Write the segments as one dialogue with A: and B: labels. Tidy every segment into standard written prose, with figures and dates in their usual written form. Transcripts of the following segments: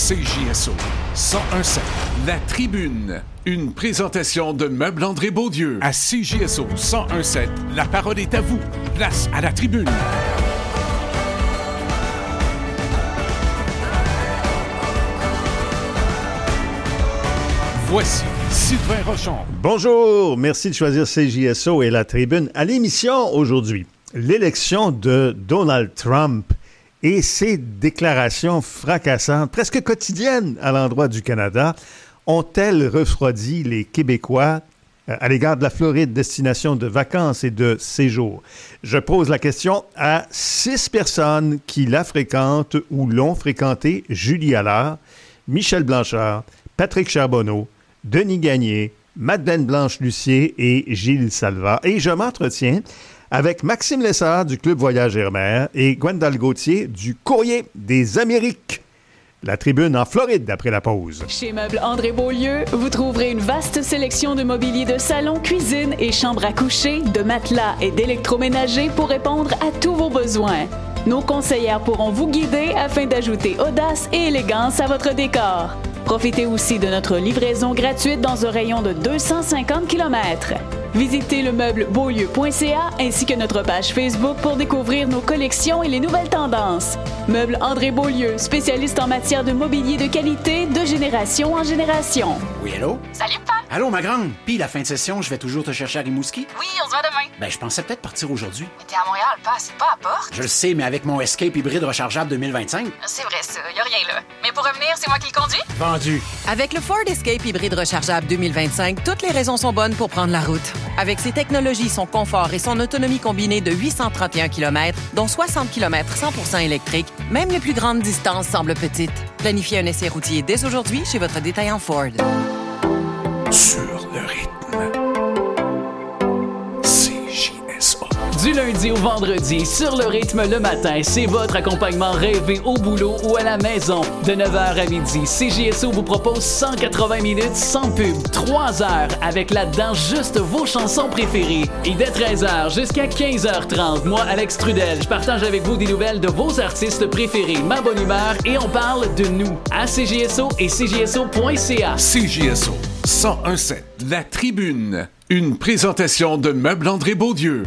A: CJSO 101.7 La Tribune, une présentation de Meubles André Beaulieu. À CJSO 101.7, la parole est à vous. Place à la tribune. Voici Sylvain Rochon.
B: Bonjour, merci de choisir CJSO et La Tribune. À l'émission aujourd'hui, l'élection de Donald Trump et ses déclarations fracassantes, presque quotidiennes à l'endroit du Canada, ont-elles refroidi les Québécois à l'égard de la Floride, destination de vacances et de séjour? Je pose la question à 6 personnes qui la fréquentent ou l'ont fréquentée: Julie Allard, Michel Blanchard, Patrick Charbonneau, Denis Gagné, Madeleine Blanche-Lucier et Gilles Salva. Et je m'entretiens avec Maxime Lessard du Club Voyage Air et Gwendal Gauthier du Courrier des Amériques. La Tribune en Floride après la pause.
C: Chez Meubles André Beaulieu, vous trouverez une vaste sélection de mobilier de salon, cuisine et chambre à coucher, de matelas et d'électroménager pour répondre à tous vos besoins. Nos conseillères pourront vous guider afin d'ajouter audace et élégance à votre décor. Profitez aussi de notre livraison gratuite dans un rayon de 250 km. Visitez le meuble beaulieu.ca ainsi que notre page Facebook pour découvrir nos collections et les nouvelles tendances. Meubles André Beaulieu, spécialiste en matière de mobilier de qualité de génération en génération.
D: Oui, allô?
E: Salut, Papa!
D: Allô, ma grande? Puis, la fin de session, je vais toujours te chercher à Rimouski?
E: Oui, on se voit demain.
D: Ben, je pensais peut-être partir aujourd'hui.
E: Mais t'es à Montréal, pas, c'est pas à Porte.
D: Je le sais, mais avec mon Escape hybride rechargeable 2025...
E: C'est vrai, ça, y a rien là. Mais pour revenir, c'est moi qui le conduis?
D: Vendu!
F: Avec le Ford Escape hybride rechargeable 2025, toutes les raisons sont bonnes pour prendre la route. Avec ses technologies, son confort et son autonomie combinée de 831 km, dont 60 km 100% électrique, même les plus grandes distances semblent petites. Planifiez un essai routier dès aujourd'hui chez votre détaillant Ford.
A: Sur le rythme. CJSO.
G: Du lundi au vendredi, sur le rythme le matin, c'est votre accompagnement rêvé au boulot ou à la maison. De 9h à midi, CJSO vous propose 180 minutes sans pub, 3 heures avec là-dedans juste vos chansons préférées. Et dès 13h jusqu'à 15h30, moi, Alex Trudel, je partage avec vous des nouvelles de vos artistes préférés, ma bonne humeur et on parle de nous à CJSO et CJSO.ca.
A: CJSO 101.7 La Tribune, une présentation de Meubles André Beaulieu.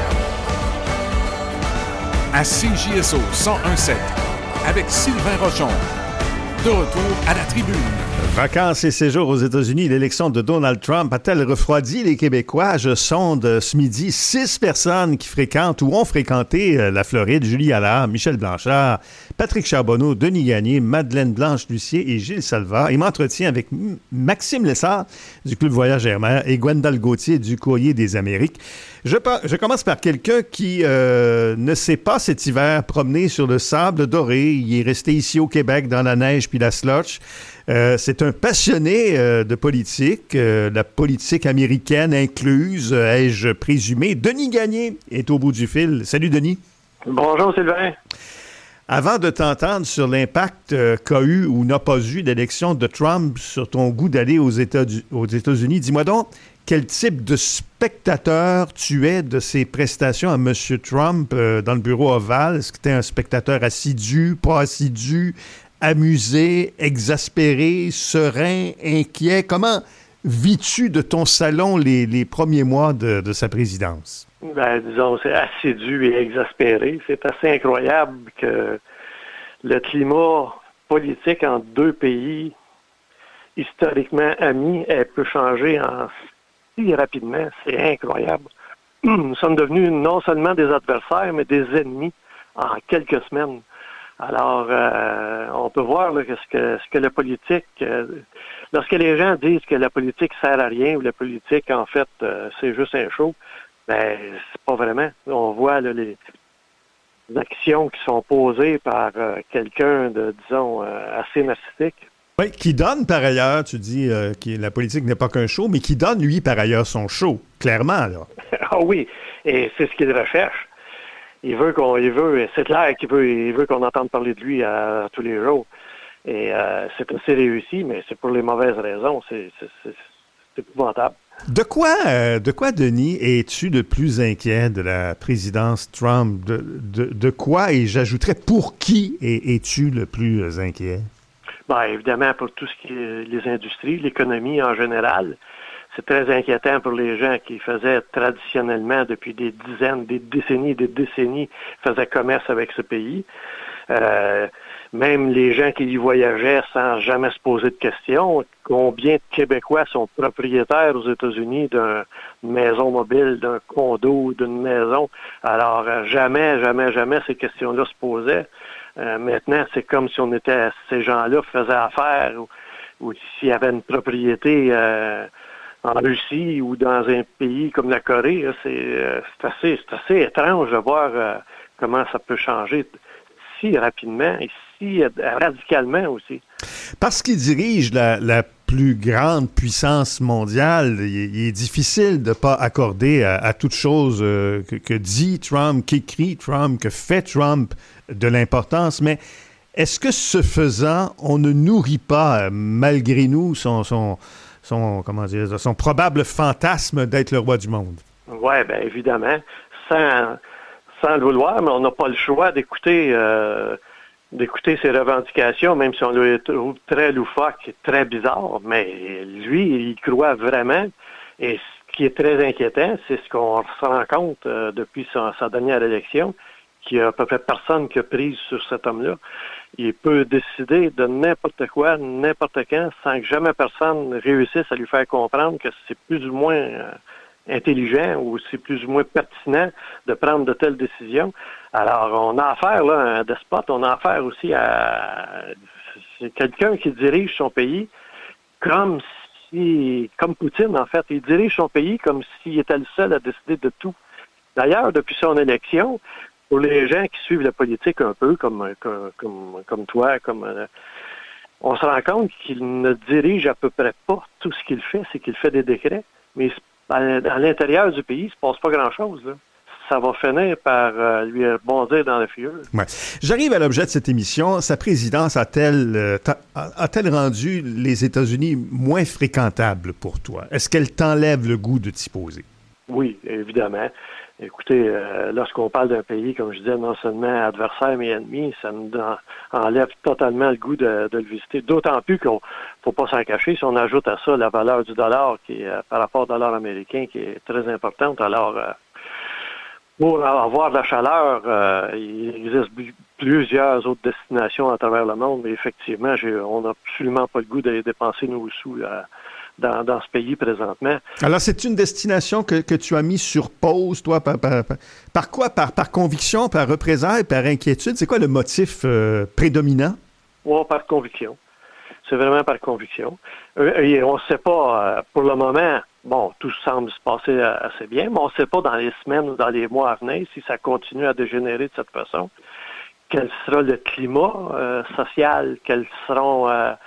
A: À CJSO 101.7 avec Sylvain Rochon. De retour à la Tribune.
B: Vacances et séjours aux États-Unis, l'élection de Donald Trump a-t-elle refroidi les Québécois? Je sonde ce midi 6 personnes qui fréquentent ou ont fréquenté la Floride: Julie Allard, Michel Blanchard, Patrick Charbonneau, Denis Gagné, Madeleine Blanche-Lucier et Gilles Salva. Et m'entretiens avec Maxime Lessard du Club Voyage Air et Gwendal Gauthier du Courrier des Amériques. Je commence par quelqu'un qui ne s'est pas cet hiver promené sur le sable doré. Il est resté ici au Québec dans la neige puis la slush. C'est un passionné de politique, la politique américaine incluse, ai-je présumé. Denis Gagné est au bout du fil. Salut, Denis.
H: Bonjour, Sylvain.
B: Avant de t'entendre sur l'impact qu'a eu ou n'a pas eu l'élection de Trump sur ton goût d'aller aux États-Unis, dis-moi donc, quel type de spectateur tu es de ces prestations à M. Trump dans le bureau ovale? Est-ce que tu es un spectateur assidu, pas assidu, amusé, exaspéré, serein, inquiet? Comment vis-tu de ton salon les premiers mois de sa présidence?
H: Ben, disons, c'est assidu et exaspéré. C'est assez incroyable que le climat politique entre deux pays historiquement amis peut changer si rapidement. C'est incroyable. Nous sommes devenus non seulement des adversaires, mais des ennemis en quelques semaines. Alors, on peut voir là, ce que la politique... lorsque les gens disent que la politique sert à rien ou la politique, en fait, c'est juste un show, ben, c'est pas vraiment. On voit là, les actions qui sont posées par quelqu'un de, disons, assez narcissique.
B: Oui, qui donne par ailleurs, tu dis que la politique n'est pas qu'un show, mais qui donne, lui, par ailleurs, son show, clairement, là.
H: Ah oui, et c'est ce qu'il recherche. C'est clair qu'il veut qu'on entende parler de lui à tous les jours. Et c'est assez réussi, mais c'est pour les mauvaises raisons. C'est épouvantable.
B: De quoi, Denis, es-tu le plus inquiet de la présidence Trump? De quoi, et j'ajouterais, pour qui es-tu le plus inquiet?
H: Ben, évidemment, pour tout ce qui est les industries, l'économie en général, c'est très inquiétant pour les gens qui faisaient traditionnellement, depuis des dizaines, des décennies, faisaient commerce avec ce pays. Même les gens qui y voyageaient sans jamais se poser de questions, combien de Québécois sont propriétaires aux États-Unis d'une maison mobile, d'un condo, d'une maison. Alors, jamais ces questions-là se posaient. Maintenant, c'est comme si on était, ces gens-là faisaient affaire ou s'il y avait une propriété en Russie ou dans un pays comme la Corée. Là, c'est assez étrange de voir comment ça peut changer si rapidement et si radicalement aussi.
B: Parce qu'il dirige la plus grande puissance mondiale, il est difficile de ne pas accorder à toute chose que dit Trump, qu'écrit Trump, que fait Trump de l'importance. Mais est-ce que ce faisant, on ne nourrit pas, malgré nous, son probable fantasme d'être le roi du monde? Oui, bien évidemment. Sans le vouloir, mais on n'a pas le choix d'écouter ses revendications, même si on les trouve très loufoques et très bizarres. Mais lui, il croit vraiment. Et ce qui est très inquiétant, c'est ce qu'on se rend compte depuis sa dernière élection, qu'il n'y a à peu près personne qui a prise sur cet homme-là. Il peut décider de n'importe quoi, n'importe quand, sans que jamais personne réussisse à lui faire comprendre que c'est plus ou moins intelligent ou c'est plus ou moins pertinent de prendre de telles décisions. Alors, on a affaire là, à un despote, on a affaire aussi à c'est quelqu'un qui dirige son pays comme Poutine, en fait. Il dirige son pays comme s'il était le seul à décider de tout. D'ailleurs, depuis son élection, pour les gens qui suivent la politique un peu, comme toi, on se rend compte qu'il ne dirige à peu près pas tout ce qu'il fait, c'est qu'il fait des décrets. Mais à l'intérieur du pays, il ne se passe pas grand-chose, là. Ça va finir par lui bondir dans la figure. Ouais. J'arrive à l'objet de cette émission. Sa présidence a-t-elle rendu les États-Unis moins fréquentables pour toi? Est-ce qu'elle t'enlève le goût de t'y poser? Oui, évidemment. Écoutez, lorsqu'on parle d'un pays, comme je disais, non seulement adversaire mais ennemi, ça nous enlève totalement le goût de le visiter. D'autant plus qu'il ne faut pas s'en cacher. Si on ajoute à ça la valeur du dollar qui est par rapport au dollar américain qui est très importante, alors pour avoir de la chaleur, il existe plusieurs autres destinations à travers le monde, mais effectivement, on n'a absolument pas le goût d'aller dépenser nos sous dans ce pays présentement. Alors, c'est une destination que tu as mis sur pause, toi, par quoi? Par conviction, par représailles, par inquiétude? C'est quoi le motif prédominant? Oui, par conviction. C'est vraiment par conviction. Et on ne sait pas, pour le moment, bon, tout semble se passer assez bien, mais on ne sait pas dans les semaines ou dans les mois à venir si ça continue à dégénérer de cette façon. Quel sera le climat social? Quelles seront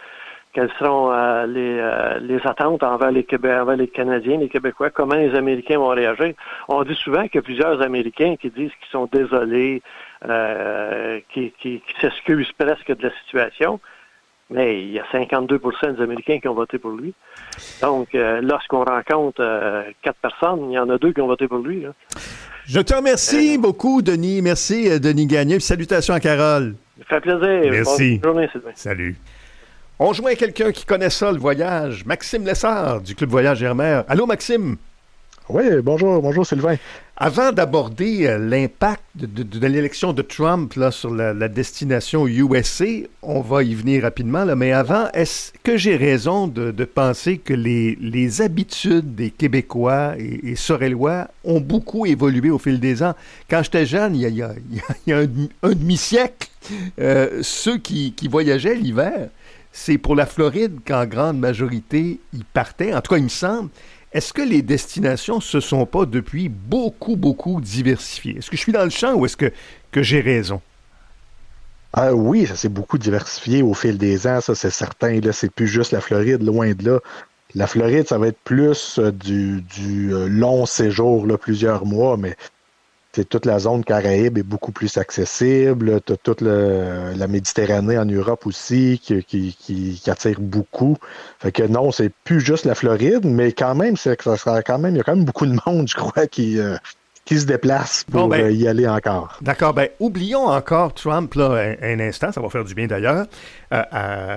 B: les attentes envers les Canadiens, les Québécois? Comment les Américains vont réagir? On dit souvent qu'il y a plusieurs Américains qui disent qu'ils sont désolés, qui s'excusent presque de la situation. Mais il y a 52 % des Américains qui ont voté pour lui. Donc, lorsqu'on rencontre 4 personnes, il y en a 2 qui ont voté pour lui. Là. Je te remercie beaucoup, Denis. Merci, Denis Gagné. Salutations à Carole. Ça fait plaisir. Merci. Bonne journée, Sylvain. Salut. On joint quelqu'un qui connaît ça, le voyage. Maxime Lessard, du Club Voyage Air-Mer. Allô, Maxime?
I: Oui, bonjour Sylvain.
B: Avant d'aborder l'impact de l'élection de Trump là, sur la destination USA, on va y venir rapidement, là, mais avant, est-ce que j'ai raison de penser que les habitudes des Québécois et Sorellois ont beaucoup évolué au fil des ans? Quand j'étais jeune, il y a un demi-siècle, ceux qui voyageaient l'hiver, c'est pour la Floride qu'en grande majorité, ils partaient, en tout cas, il me semble. Est-ce que les destinations se sont pas depuis beaucoup diversifiées? Est-ce que je suis dans le champ ou est-ce que j'ai raison?
I: Oui, ça s'est beaucoup diversifié au fil des ans, ça c'est certain. Là, c'est plus juste la Floride, loin de là. La Floride, ça va être plus du long séjour, là, plusieurs mois, mais toute la zone Caraïbe est beaucoup plus accessible. T'as toute la Méditerranée en Europe aussi qui attire beaucoup. Fait que non, c'est plus juste la Floride, mais quand même, il y a quand même beaucoup de monde, je crois, qui se déplace pour y aller encore. D'accord. Oublions encore Trump là, un instant, ça va faire du bien d'ailleurs.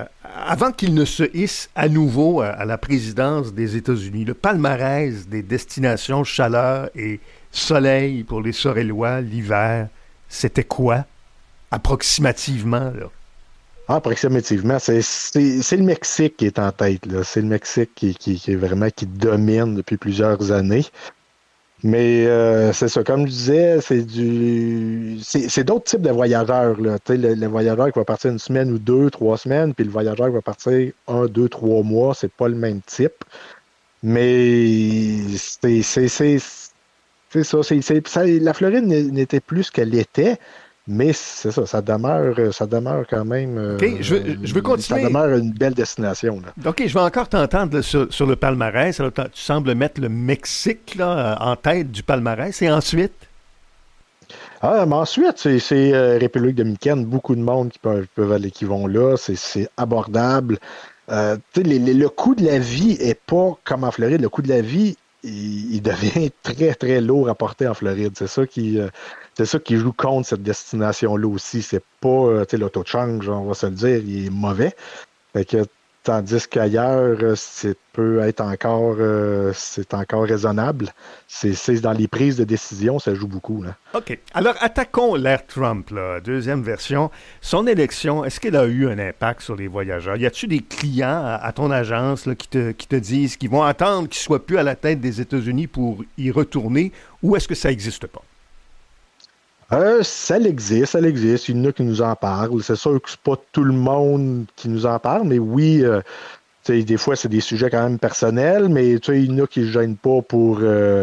B: avant qu'il ne se hisse à nouveau à la présidence des États-Unis, le palmarès des destinations chaleur et soleil pour les Sorellois l'hiver, c'était quoi, approximativement, là?
I: Approximativement, c'est le Mexique qui est en tête, là. C'est le Mexique qui est vraiment qui domine depuis plusieurs années. Mais c'est ça, comme je disais, c'est d'autres types de voyageurs, là. Tu sais, le voyageur qui va partir une semaine ou 2, 3 semaines, puis le voyageur qui va partir 1, 2, 3 mois, c'est pas le même type. Mais c'est ça, la Floride n'était plus ce qu'elle était. Mais c'est ça, ça demeure quand même.
B: OK, je veux continuer.
I: Ça demeure une belle destination, là.
B: OK, je vais encore t'entendre là, sur le palmarès. Alors, tu sembles mettre le Mexique là, en tête du palmarès. Et ensuite?
I: Mais ensuite, c'est République dominicaine. Beaucoup de monde peuvent aller, qui vont là. C'est abordable. Le coût de la vie est pas comme en Floride. Le coût de la vie, il devient très, très lourd à porter en Floride. C'est ça qui joue contre cette destination-là aussi. C'est pas, le taux de change, on va se le dire, il est mauvais. Fait que, tandis qu'ailleurs, c'est encore raisonnable. C'est dans les prises de décision, ça joue beaucoup, là.
B: OK. Alors, attaquons l'ère Trump, là. Deuxième version. Son élection, est-ce qu'elle a eu un impact sur les voyageurs? Y a-tu des clients à ton agence là, qui te disent qu'ils vont attendre qu'il soit plus à la tête des États-Unis pour y retourner, ou est-ce que ça n'existe pas?
I: Ça existe. Il y en a qui nous en parlent. C'est sûr que c'est pas tout le monde qui nous en parle, mais oui, des fois, c'est des sujets quand même personnels, mais il y en a qui ne se gênent pas pour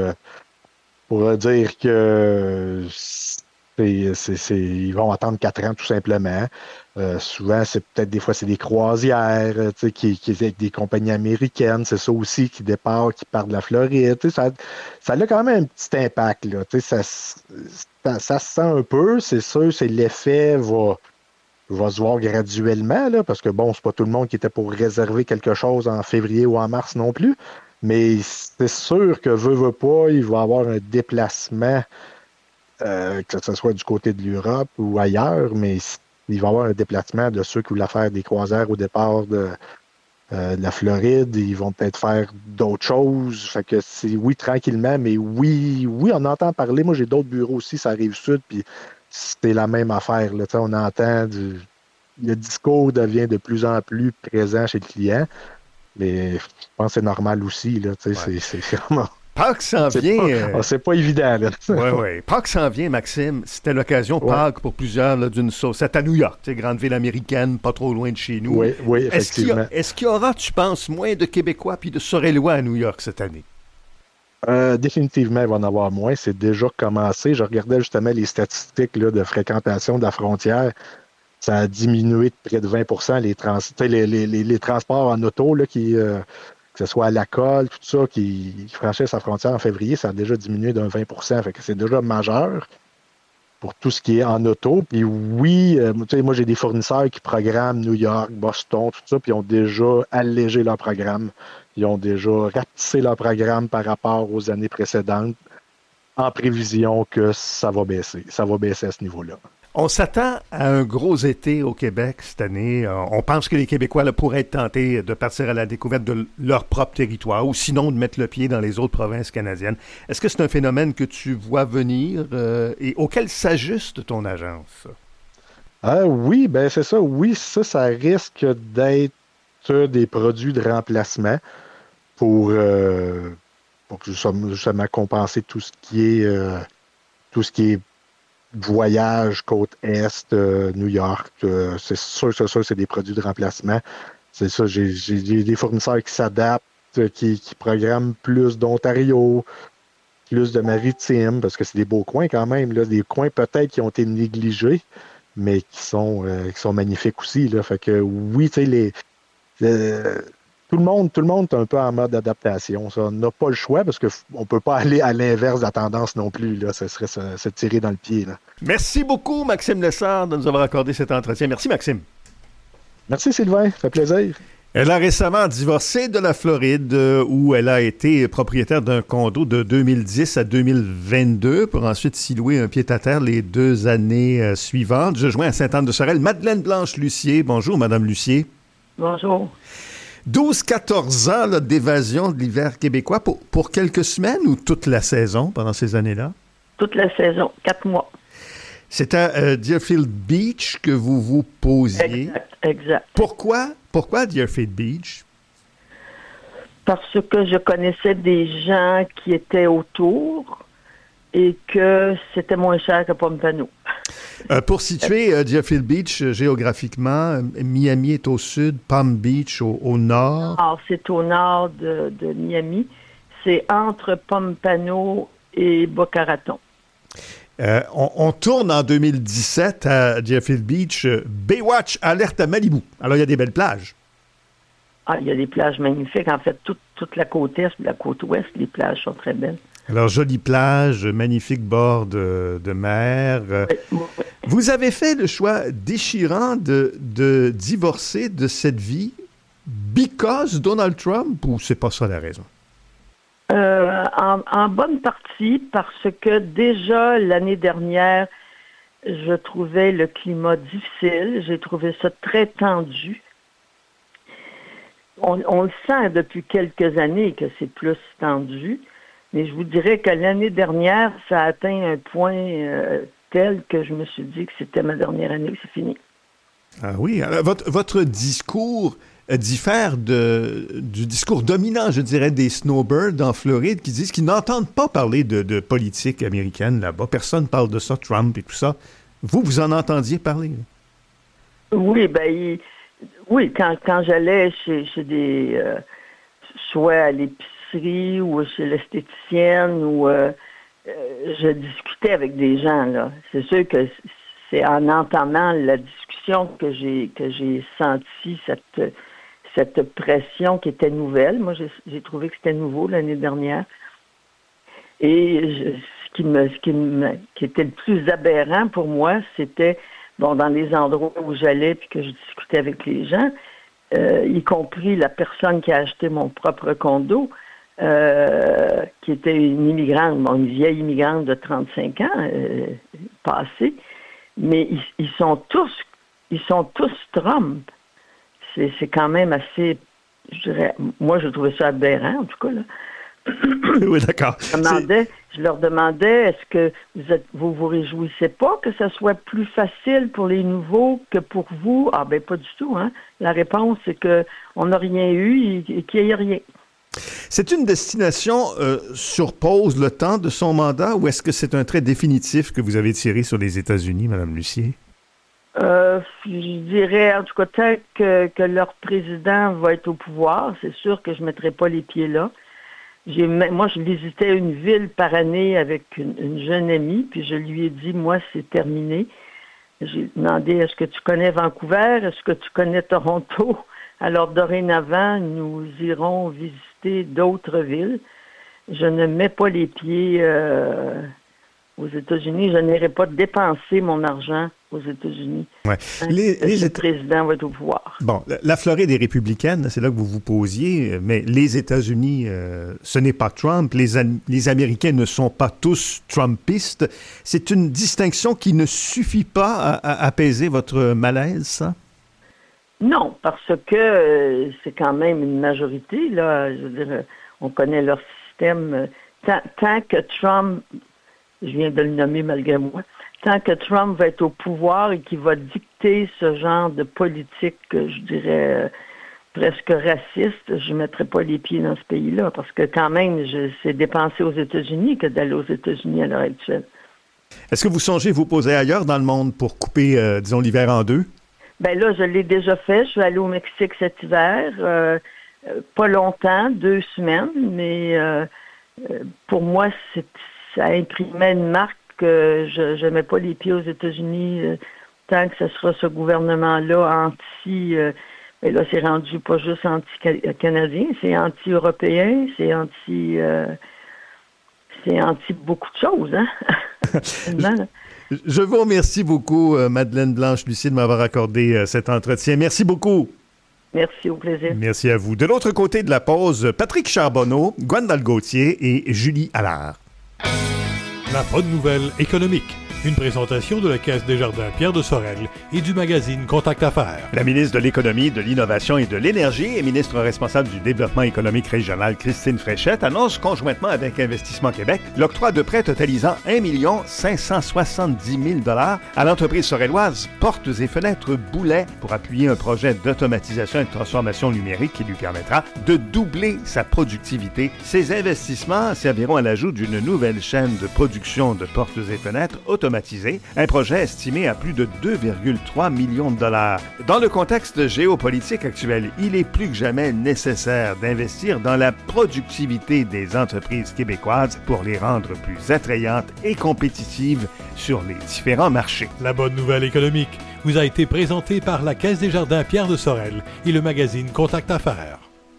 I: dire que ils vont attendre 4 ans tout simplement. Souvent, c'est peut-être des fois, c'est des croisières qui avec des compagnies américaines. C'est ça aussi qui part de la Floride. Ça a quand même un petit impact, là. Ça se sent un peu, c'est sûr, l'effet va se voir graduellement, là, parce que bon, c'est pas tout le monde qui était pour réserver quelque chose en février ou en mars non plus, mais c'est sûr que veut pas, il va y avoir un déplacement, que ce soit du côté de l'Europe ou ailleurs, mais il va y avoir un déplacement de ceux qui voulaient faire des croisières au départ de la Floride, ils vont peut-être faire d'autres choses. Fait que oui, tranquillement, mais oui, on entend parler. Moi, j'ai d'autres bureaux aussi, ça arrive sud, puis c'est la même affaire, là. On entend le discours devient de plus en plus présent chez le client, mais je pense que c'est normal aussi, là. Ouais. C'est vraiment.
B: Pâques s'en vient.
I: C'est pas évident, là.
B: Oui. Pâques s'en vient, Maxime. C'était l'occasion, Pâques, pour plusieurs, là, d'une sauce. C'est à New York, grande ville américaine, pas trop loin de chez nous.
I: Oui, effectivement.
B: Est-ce qu'il y aura, tu penses, moins de Québécois puis de Sorellois à New York cette année?
I: Définitivement, il va en avoir moins. C'est déjà commencé. Je regardais justement les statistiques là, de fréquentation de la frontière. Ça a diminué de près de 20 les transports en auto, là, que ce soit à la colle, tout ça, qui franchissent sa frontière en février, ça a déjà diminué d'un 20 %. Fait que c'est déjà majeur pour tout ce qui est en auto. Puis oui, moi, j'ai des fournisseurs qui programment New York, Boston, tout ça, puis ils ont déjà allégé leur programme. Ils ont déjà rapetissé leur programme par rapport aux années précédentes en prévision que ça va baisser. Ça va baisser à ce niveau-là.
B: On s'attend à un gros été au Québec cette année. On pense que les Québécois là, pourraient être tentés de partir à la découverte de leur propre territoire ou sinon de mettre le pied dans les autres provinces canadiennes. Est-ce que c'est un phénomène que tu vois venir et auquel s'ajuste ton agence?
I: Oui, ben c'est ça. Oui, ça risque d'être des produits de remplacement pour justement compenser tout ce qui est voyage, côte Est, New York, c'est sûr, c'est des produits de remplacement. C'est ça, j'ai des fournisseurs qui s'adaptent, qui programment plus d'Ontario, plus de Maritime, parce que c'est des beaux coins quand même, là, des coins peut-être qui ont été négligés, mais qui sont magnifiques aussi, là. Fait que oui, tu sais, tout le monde est un peu en mode adaptation. Ça, on n'a pas le choix parce qu'on ne peut pas aller à l'inverse de la tendance non plus. Là. Ça serait se tirer dans le pied. Là.
B: Merci beaucoup, Maxime Lessard, de nous avoir accordé cet entretien. Merci, Maxime.
I: Merci, Sylvain. Ça fait plaisir.
B: Elle a récemment divorcé de la Floride où elle a été propriétaire d'un condo de 2010 à 2022 pour ensuite s'y louer un pied-à-terre les 2 années suivantes. Je joins à Sainte-Anne-de-Sorel Madeleine Blanche-Lucier. Bonjour, Madame Lucier.
J: Bonjour.
B: 12-14 ans là, d'évasion de l'hiver québécois pour quelques semaines ou toute la saison pendant ces années-là?
J: Toute la saison, 4 mois.
B: C'est à Deerfield Beach que vous vous posiez.
J: Exact.
B: Pourquoi Deerfield Beach?
J: Parce que je connaissais des gens qui étaient autour et que c'était moins cher que Pompano.
B: Pour situer Deerfield Beach géographiquement, Miami est au sud, Palm Beach au nord.
J: Alors, c'est au nord de Miami. C'est entre Pompano et Boca Raton.
B: On tourne en 2017 à Deerfield Beach, Baywatch alerte à Malibu. Alors, il y a des belles plages.
J: Ah, il y a des plages magnifiques. En fait, toute la côte est et la côte ouest, les plages sont très belles.
B: Alors, jolie plage, magnifique bord de mer.
J: Oui.
B: Vous avez fait le choix déchirant de divorcer de cette vie because Donald Trump, ou c'est pas ça la raison?
J: En bonne partie, parce que déjà l'année dernière, je trouvais le climat difficile. J'ai trouvé ça très tendu. On le sent depuis quelques années que c'est plus tendu. Mais je vous dirais que l'année dernière, ça a atteint un point tel que je me suis dit que c'était ma dernière année, c'est fini.
B: Ah oui, alors votre discours diffère du discours dominant, je dirais, des snowbirds en Floride qui disent qu'ils n'entendent pas parler de politique américaine là-bas. Personne ne parle de ça, Trump et tout ça. Vous en entendiez parler?
J: Oui, quand j'allais chez des... soit à l'épicerie ou chez l'esthéticienne ou je discutais avec des gens, là. C'est sûr que c'est en entendant la discussion que j'ai senti cette pression qui était nouvelle. Moi, j'ai trouvé que c'était nouveau l'année dernière. Et ce qui était le plus aberrant pour moi, c'était, dans les endroits où j'allais puis que je discutais avec les gens, y compris la personne qui a acheté mon propre condo, qui était une immigrante, une vieille immigrante de 35 ans, passée, mais ils sont tous Trump. C'est quand même assez, je dirais, moi je trouvais ça aberrant en tout cas, là.
B: Oui, d'accord.
J: Je leur demandais, est-ce que vous réjouissez pas que ça soit plus facile pour les nouveaux que pour vous? Ah ben pas du tout, hein. La réponse c'est que on n'a rien eu et qu'il n'y ait rien.
B: C'est une destination sur pause le temps de son mandat ou est-ce que c'est un trait définitif que vous avez tiré sur les États-Unis, Mme Lucier?
J: Je dirais, en tout cas, tant que leur président va être au pouvoir, c'est sûr que je ne mettrai pas les pieds là. Moi, je visitais une ville par année avec une jeune amie, puis je lui ai dit, moi, c'est terminé. J'ai demandé, est-ce que tu connais Vancouver? Est-ce que tu connais Toronto? Alors, dorénavant, nous irons visiter d'autres villes. Je ne mets pas les pieds aux États-Unis. Je n'irai pas dépenser mon argent aux États-Unis.
B: Ouais.
J: Le président va être au pouvoir.
B: Bon, la Floride est républicaine, c'est là que vous vous posiez, mais les États-Unis, ce n'est pas Trump. Les Américains ne sont pas tous Trumpistes. C'est une distinction qui ne suffit pas à apaiser votre malaise, ça?
J: Non, parce que c'est quand même une majorité, là. Je veux dire, on connaît leur système. Tant que Trump, je viens de le nommer malgré moi, tant que Trump va être au pouvoir et qu'il va dicter ce genre de politique, je dirais, presque raciste, je ne mettrai pas les pieds dans ce pays-là, parce que quand même, c'est dépenser aux États-Unis que d'aller aux États-Unis à l'heure actuelle.
B: Est-ce que vous songez vous poser ailleurs dans le monde pour couper, disons, l'hiver en deux?
J: Ben là, je l'ai déjà fait. Je suis allée au Mexique cet hiver. Pas longtemps, 2 semaines, mais pour moi, ça imprimait une marque que je ne mets pas les pieds aux États-Unis tant que ce sera ce gouvernement-là mais là, c'est rendu pas juste anti-canadien, c'est anti-européen, c'est anti beaucoup de choses, hein?
B: Je vous remercie beaucoup, Madeleine Blanche-Lucier, de m'avoir accordé cet entretien. Merci beaucoup.
J: Merci, au plaisir.
B: Merci à vous. De l'autre côté de la pause, Patrick Charbonneau, Gwendal Gauthier et Julie Allard.
K: La bonne nouvelle économique. Une présentation de la Caisse des Jardins Pierre de Sorel et du magazine Contact Affaires.
B: La ministre de l'Économie, de l'Innovation et de l'Énergie et ministre responsable du Développement économique régional, Christine Fréchette, annonce conjointement avec Investissement Québec l'octroi de prêts totalisant 1 570 000 $ à l'entreprise sorelloise Portes et Fenêtres Boulet pour appuyer un projet d'automatisation et de transformation numérique qui lui permettra de doubler sa productivité. Ces investissements serviront à l'ajout d'une nouvelle chaîne de production de portes et fenêtres automatisées, un projet estimé à plus de 2,3 millions de $. Dans le contexte géopolitique actuel, il est plus que jamais nécessaire d'investir dans la productivité des entreprises québécoises pour les rendre plus attrayantes et compétitives sur les différents marchés.
K: La bonne nouvelle économique vous a été présentée par la Caisse des Jardins Pierre de Sorel et le magazine Contact Affaires.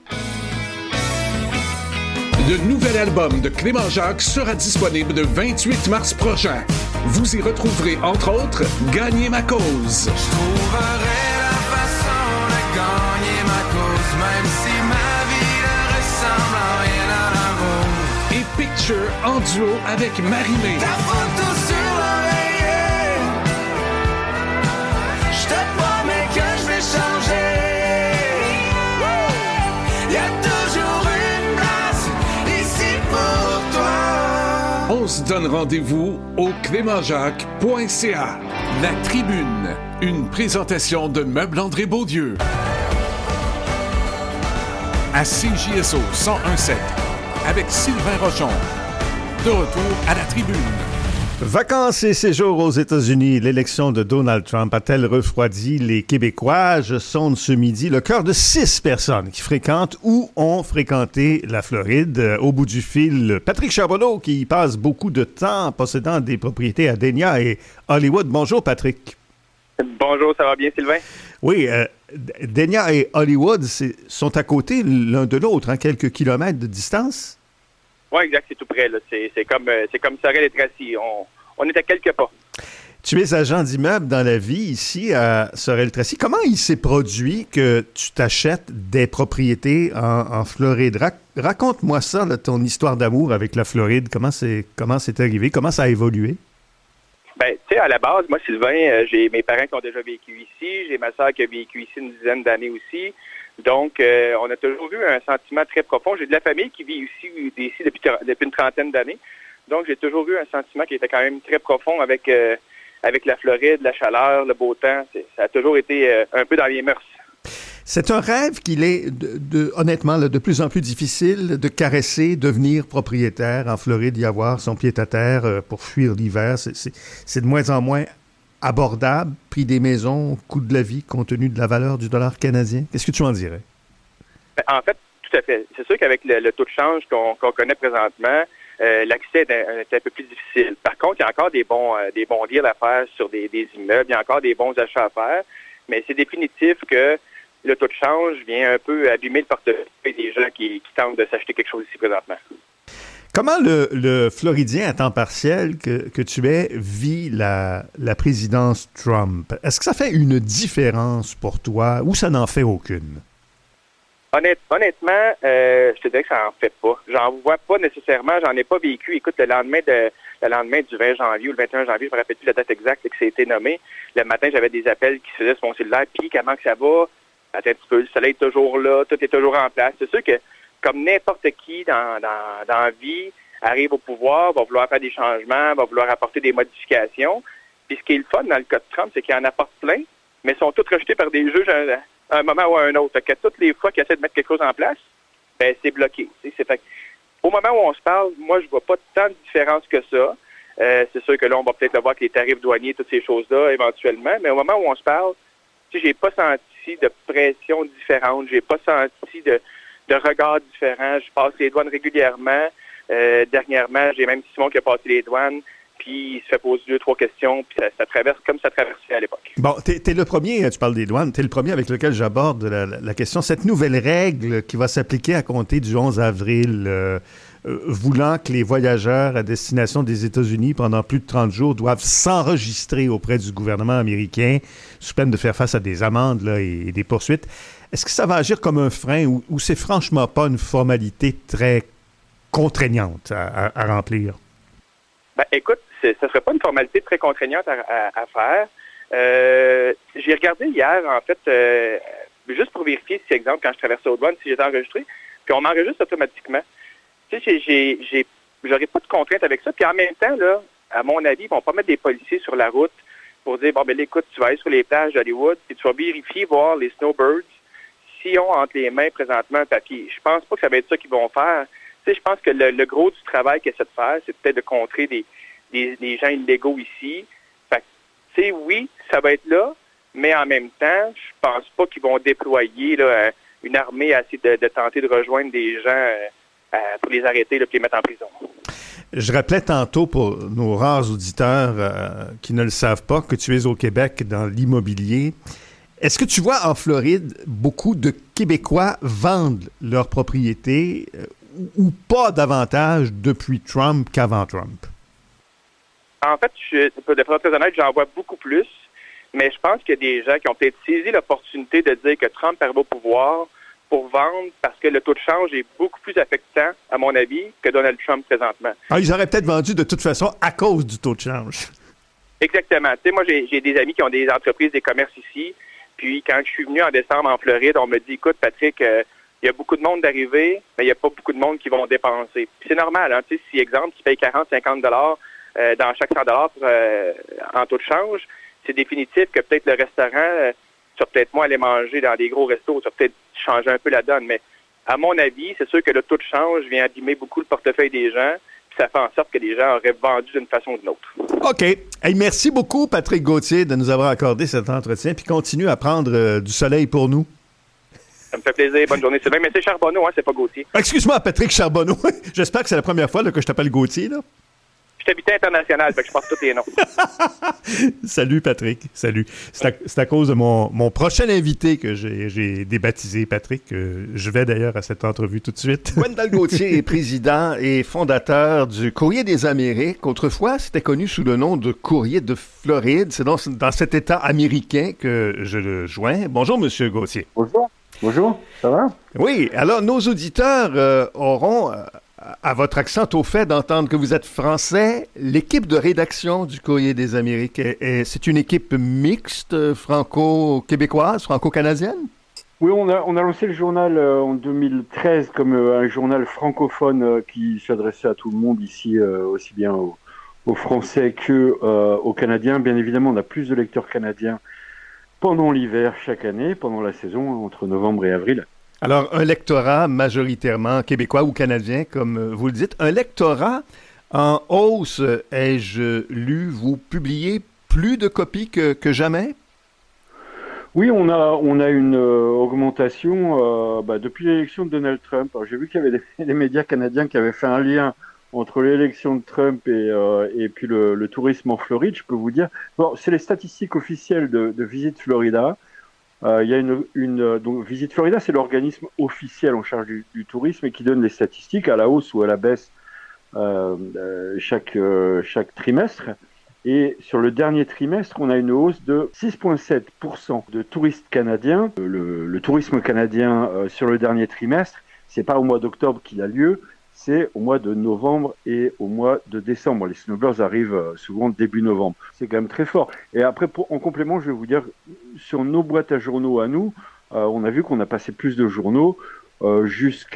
A: Le nouvel album de Clément Jacques sera disponible le 28 mars prochain. Vous y retrouverez, entre autres, Gagner ma cause.
L: Je trouverai la façon de gagner ma cause, même si ma vie ne ressemble à rien à l'amour.
A: Et Picture en duo avec Marie-Mé.
L: Ta photo sur l'oreiller, je te promets que je vais changer. Y a toujours une place ici pour toi.
A: On se donne rendez-vous au clémentjacques.ca. La Tribune, une présentation de Meubles André Beaulieu. À CJSO 101.7, avec Sylvain Rochon. De retour à La Tribune.
B: Vacances et séjours aux États-Unis. L'élection de Donald Trump a-t-elle refroidi les Québécois? Je sonde ce midi le cœur de 6 personnes qui fréquentent ou ont fréquenté la Floride. Au bout du fil, Patrick Charbonneau, qui y passe beaucoup de temps possédant des propriétés à Dania et Hollywood. Bonjour, Patrick.
M: Bonjour, ça va bien, Sylvain?
B: Oui, Dania et Hollywood sont à côté l'un de l'autre, hein, quelques kilomètres de distance?
M: Oui, exact, c'est tout près. Là. C'est comme Sorel et Tracy. On est à quelques pas.
B: Tu es agent d'immeuble dans la vie ici à Sorel-Tracy. Comment il s'est produit que tu t'achètes des propriétés en Floride? Raconte-moi ça, là, ton histoire d'amour avec la Floride. Comment c'est arrivé? Comment ça a évolué?
M: Ben, tu sais, à la base, moi, Sylvain, j'ai mes parents qui ont déjà vécu ici. J'ai ma sœur qui a vécu ici une dizaine d'années aussi. Donc, on a toujours eu un sentiment très profond. J'ai de la famille qui vit ici depuis une trentaine d'années. Donc, j'ai toujours eu un sentiment qui était quand même très profond avec la Floride, la chaleur, le beau temps. Ça a toujours été un peu dans les mœurs.
B: C'est un rêve qu'il est, honnêtement, là, de plus en plus difficile de caresser, devenir propriétaire en Floride, y avoir son pied-à-terre pour fuir l'hiver. C'est de moins en moins abordable, prix des maisons, coût de la vie, compte tenu de la valeur du dollar canadien. Qu'est-ce que tu en dirais?
M: En fait, tout à fait. C'est sûr qu'avec le taux de change qu'on connaît présentement, l'accès est un peu plus difficile. Par contre, il y a encore des bons deals à faire sur des immeubles, il y a encore des bons achats à faire, mais c'est définitif que le taux de change vient un peu abîmer le portefeuille des gens qui tentent de s'acheter quelque chose ici présentement.
B: Comment le Floridien à temps partiel que tu es vit la présidence Trump? Est-ce que ça fait une différence pour toi ou ça n'en fait aucune?
M: Honnêtement, je te dirais que ça n'en fait pas. J'en vois pas nécessairement, j'en ai pas vécu. Écoute, le lendemain du 20 janvier ou le 21 janvier, je me rappelle plus la date exacte que ça a été nommé. Le matin, j'avais des appels qui se faisaient sur mon cellulaire. Puis, comment que ça va? Attends un petit peu, le soleil est toujours là, tout est toujours en place. C'est sûr que comme n'importe qui dans la vie arrive au pouvoir, va vouloir faire des changements, va vouloir apporter des modifications. Puis ce qui est le fun dans le cas de Trump, c'est qu'il en apporte plein, mais ils sont tous rejetés par des juges à un moment ou à un autre. Fait que toutes les fois qu'il essaie de mettre quelque chose en place, ben c'est bloqué. Au moment où on se parle, moi, je vois pas tant de différence que ça. C'est sûr que là, on va peut-être le voir avec les tarifs douaniers, toutes ces choses-là, éventuellement, mais au moment où on se parle, j'ai pas senti de pression différente, j'ai pas senti de regard différent. Je passe les douanes régulièrement. Dernièrement, j'ai même Simon qui a passé les douanes, puis il se fait poser 2-3 questions, puis ça traverse comme ça traversait à l'époque.
B: Bon, t'es le premier, tu parles des douanes, t'es le premier avec lequel j'aborde la question. Cette nouvelle règle qui va s'appliquer à compter du 11 avril, voulant que les voyageurs à destination des États-Unis pendant plus de 30 jours doivent s'enregistrer auprès du gouvernement américain sous peine de faire face à des amendes là, et des poursuites. Est-ce que ça va agir comme un frein ou c'est franchement pas une formalité très contraignante à remplir?
M: Ben, écoute, ce ne serait pas une formalité très contraignante à faire. J'ai regardé hier, en fait, juste pour vérifier si, exemple, quand je traversais aux douanes, si j'étais enregistré, puis on m'enregistre automatiquement. Tu sais, j'aurais pas de contrainte avec ça. Puis en même temps, là, à mon avis, ils vont pas mettre des policiers sur la route pour dire, bon, ben là, écoute, tu vas aller sur les plages d'Hollywood, puis tu vas vérifier, voir les snowbirds, s'ils ont entre les mains présentement un papier. Je pense pas que ça va être ça qu'ils vont faire. Tu sais, je pense que le gros du travail qu'ils essaient de faire, c'est peut-être de contrer des gens illégaux ici. Fait que, tu sais, oui, ça va être là, mais en même temps, je pense pas qu'ils vont déployer là, une armée à essayer de tenter de rejoindre des gens pour les arrêter et les mettre en prison.
B: Je rappelais tantôt pour nos rares auditeurs qui ne le savent pas que tu es au Québec dans l'immobilier. Est-ce que tu vois en Floride beaucoup de Québécois vendent leurs propriétés ou pas davantage depuis Trump qu'avant Trump?
M: En fait, de façon très honnête, j'en vois beaucoup plus, mais je pense qu'il y a des gens qui ont peut-être saisi l'opportunité de dire que Trump arrive au pouvoir pour vendre parce que le taux de change est beaucoup plus affectant, à mon avis, que Donald Trump présentement.
B: Ah, ils auraient peut-être vendu de toute façon à cause du taux de change.
M: Exactement. Tu sais, moi, j'ai des amis qui ont des entreprises, des commerces ici, puis quand je suis venu en décembre en Floride, on me dit, écoute, Patrick, il y a beaucoup de monde d'arriver, mais il n'y a pas beaucoup de monde qui vont dépenser. Puis c'est normal, hein, tu sais, si, exemple, tu payes 40-50 $ dans chaque 100 $ en taux de change, c'est définitif que peut-être le restaurant, tu vas peut-être moins aller manger dans des gros restos, tu vas peut-être changer un peu la donne, mais à mon avis, c'est sûr que le taux de change vient abîmer beaucoup le portefeuille des gens, puis ça fait en sorte que les gens auraient vendu d'une façon ou d'une autre.
B: OK. Hey, merci beaucoup, Patrick Gauthier, de nous avoir accordé cet entretien, puis continue à prendre du soleil pour nous.
M: Ça me fait plaisir. Bonne journée, Sylvain. Mais c'est Charbonneau, hein, c'est pas Gauthier.
B: Excuse-moi, Patrick Charbonneau. J'espère que c'est la première fois là, que je t'appelle Gauthier, là.
M: Je suis habitant international, fait que je passe tous les noms.
B: Salut, Patrick. Salut. C'est à cause de mon prochain invité que j'ai débaptisé, Patrick. Je vais d'ailleurs à cette entrevue tout de suite. Gwendal Gauthier est président et fondateur du Courrier des Amériques. Autrefois, c'était connu sous le nom de Courrier de Floride. C'est donc dans cet État américain que je le joins. Bonjour, Monsieur Gauthier.
N: Bonjour. Bonjour, ça va?
B: Oui, alors nos auditeurs auront... à votre accent au fait d'entendre que vous êtes français, l'équipe de rédaction du Courrier des Amériques, c'est une équipe mixte franco-québécoise, franco-canadienne?
N: Oui, on a lancé le journal en 2013 comme un journal francophone qui s'adressait à tout le monde ici, aussi bien aux Français qu'aux Canadiens. Bien évidemment, on a plus de lecteurs canadiens pendant l'hiver chaque année, pendant la saison, entre novembre et avril.
B: Alors, un lectorat majoritairement québécois ou canadien, comme vous le dites. Un lectorat en hausse, ai-je lu, vous publiez plus de copies que jamais?
N: Oui, on a une augmentation depuis l'élection de Donald Trump. Alors, j'ai vu qu'il y avait des médias canadiens qui avaient fait un lien entre l'élection de Trump et puis le tourisme en Floride, je peux vous dire. Bon, c'est les statistiques officielles de Visit Florida. Il y a donc Visit Florida, c'est l'organisme officiel en charge du tourisme et qui donne les statistiques à la hausse ou à la baisse chaque trimestre. Et sur le dernier trimestre, on a une hausse de 6,7% de touristes canadiens. Le tourisme canadien sur le dernier trimestre, c'est pas au mois d'octobre qu'il a lieu, c'est au mois de novembre et au mois de décembre. Les snowbirds arrivent souvent début novembre. C'est quand même très fort. Et après, en complément, je vais vous dire, sur nos boîtes à journaux à nous, on a vu qu'on a passé plus de journaux jusqu'à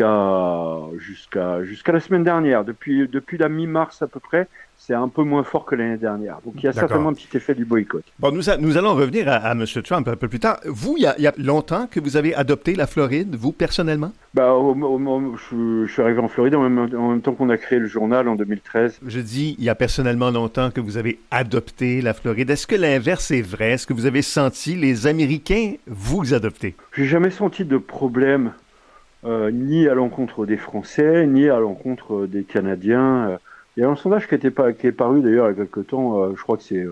N: la semaine dernière. Depuis la mi-mars à peu près, c'est un peu moins fort que l'année dernière. Donc, il y a certainement un petit effet du boycott.
B: Bon, nous allons revenir à M. Trump un peu plus tard. Vous, il y a longtemps que vous avez adopté la Floride, vous, personnellement?
N: Je suis arrivé en Floride en même temps qu'on a créé le journal en 2013.
B: Je dis, il y a personnellement longtemps que vous avez adopté la Floride. Est-ce que l'inverse est vrai? Est-ce que vous avez senti les Américains vous adopter?
N: J'ai jamais senti de problème, ni à l'encontre des Français, ni à l'encontre des Canadiens. Il y a un sondage qui est paru d'ailleurs il y a quelque temps, je crois que c'est...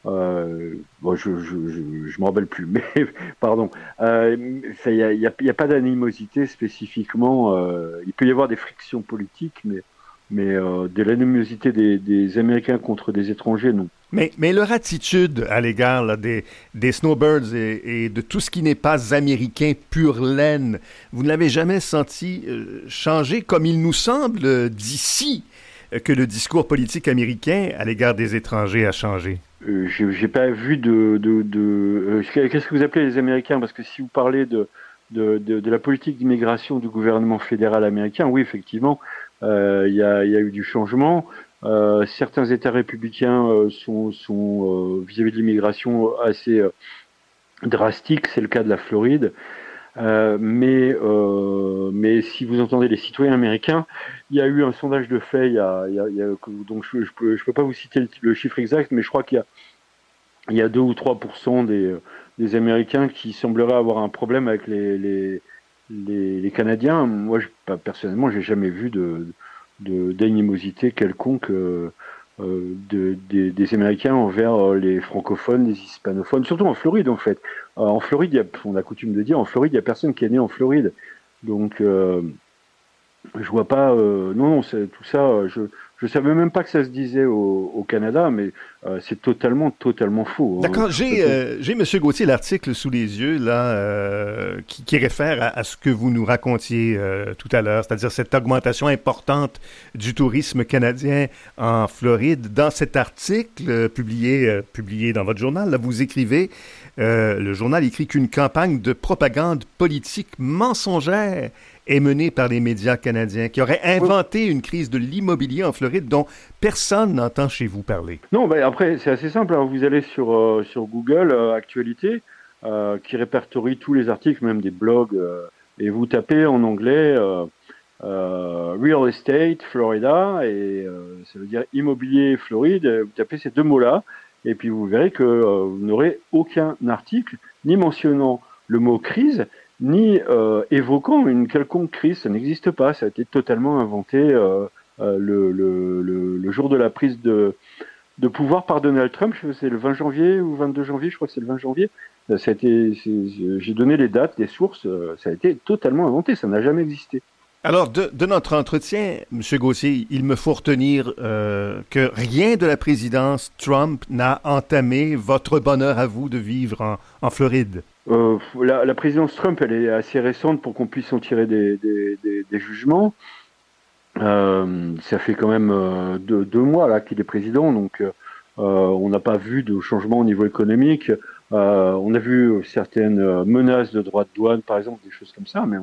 N: je m'en rappelle plus, mais pardon. Il n'y a pas d'animosité spécifiquement. Il peut y avoir des frictions politiques, mais de l'animosité des Américains contre des étrangers, non.
B: Mais leur attitude à l'égard là, des snowbirds et de tout ce qui n'est pas américain pure laine, vous ne l'avez jamais senti changer comme il nous semble d'ici? que le discours politique américain à l'égard des étrangers a changé?
N: J'ai pas vu qu'est-ce que vous appelez les Américains? Parce que si vous parlez de la politique d'immigration du gouvernement fédéral américain, oui, effectivement, il y a eu du changement. Certains États républicains sont vis-à-vis de l'immigration assez drastiques. C'est le cas de la Floride. Mais si vous entendez les citoyens américains, il y a eu un sondage de fait, donc je peux pas vous citer le chiffre exact, mais je crois qu'il y a 2 ou 3% des Américains qui sembleraient avoir un problème avec les Canadiens. Moi, personnellement, j'ai jamais vu d'animosité quelconque des Américains envers les francophones, les hispanophones, surtout en Floride en fait. En Floride, on a coutume de dire, en Floride, il n'y a personne qui est né en Floride. Donc, je vois pas... non, tout ça, je savais même pas que ça se disait au Canada, mais c'est totalement faux.
B: D'accord, j'ai M. Gauthier l'article sous les yeux là qui réfère à ce que vous nous racontiez tout à l'heure, c'est-à-dire cette augmentation importante du tourisme canadien en Floride. Dans cet article publié dans votre journal, là, vous écrivez, le journal écrit qu'une campagne de propagande politique mensongère est menée par les médias canadiens, qui auraient inventé une crise de l'immobilier en Floride dont personne n'entend chez vous parler.
N: Non, après, c'est assez simple. Alors, vous allez sur Google Actualité, qui répertorie tous les articles, même des blogs, et vous tapez en anglais Real Estate Florida, et ça veut dire immobilier Floride. Vous tapez ces deux mots-là, et puis vous verrez que vous n'aurez aucun article, ni mentionnant le mot crise, ni évoquant une quelconque crise. Ça n'existe pas. Ça a été totalement inventé le jour de la prise de pouvoir par Donald Trump. C'est le 20 janvier ou 22 janvier, je crois que c'est le 20 janvier. J'ai donné les dates, les sources. Ça a été totalement inventé. Ça n'a jamais existé.
B: Alors, de notre entretien, M. Gauthier, il me faut retenir que rien de la présidence Trump n'a entamé votre bonheur à vous de vivre en Floride.
N: La présidence Trump, elle est assez récente pour qu'on puisse en tirer des jugements. Ça fait quand même deux mois là qu'il est président, donc on n'a pas vu de changement au niveau économique. On a vu certaines menaces de droits de douane, par exemple, des choses comme ça, mais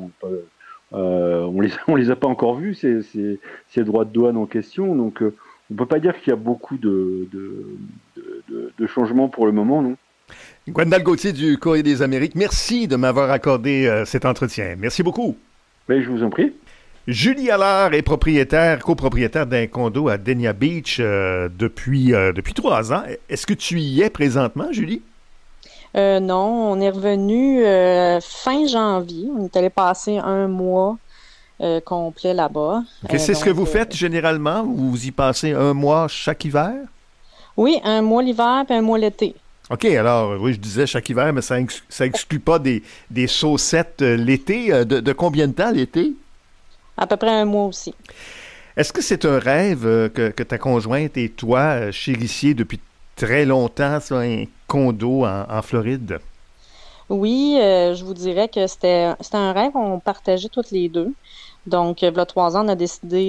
N: on les a pas encore vues, ces droits de douane en question. Donc on peut pas dire qu'il y a beaucoup de changements pour le moment, non.
B: Gwendal Gauthier du Courrier des Amériques, merci de m'avoir accordé cet entretien. Merci beaucoup.
N: Ben, je vous en prie.
B: Julie Allard est copropriétaire d'un condo à Dania Beach depuis 3 ans. Est-ce que tu y es présentement, Julie?
O: Non, on est revenu fin janvier. On est allé passer 1 mois complet là-bas.
B: Okay, c'est ce que vous faites généralement? Vous y passez 1 mois chaque hiver?
O: Oui, 1 mois l'hiver et 1 mois l'été.
B: OK, alors, oui, je disais chaque hiver, mais ça exclut pas des chaussettes l'été. De combien de temps l'été?
O: À peu près 1 mois aussi.
B: Est-ce que c'est un rêve que ta conjointe et toi chérissiez depuis très longtemps, ça, un condo en Floride?
O: Oui, je vous dirais que c'était un rêve qu'on partageait toutes les deux. Donc, il y a 3 ans, on a décidé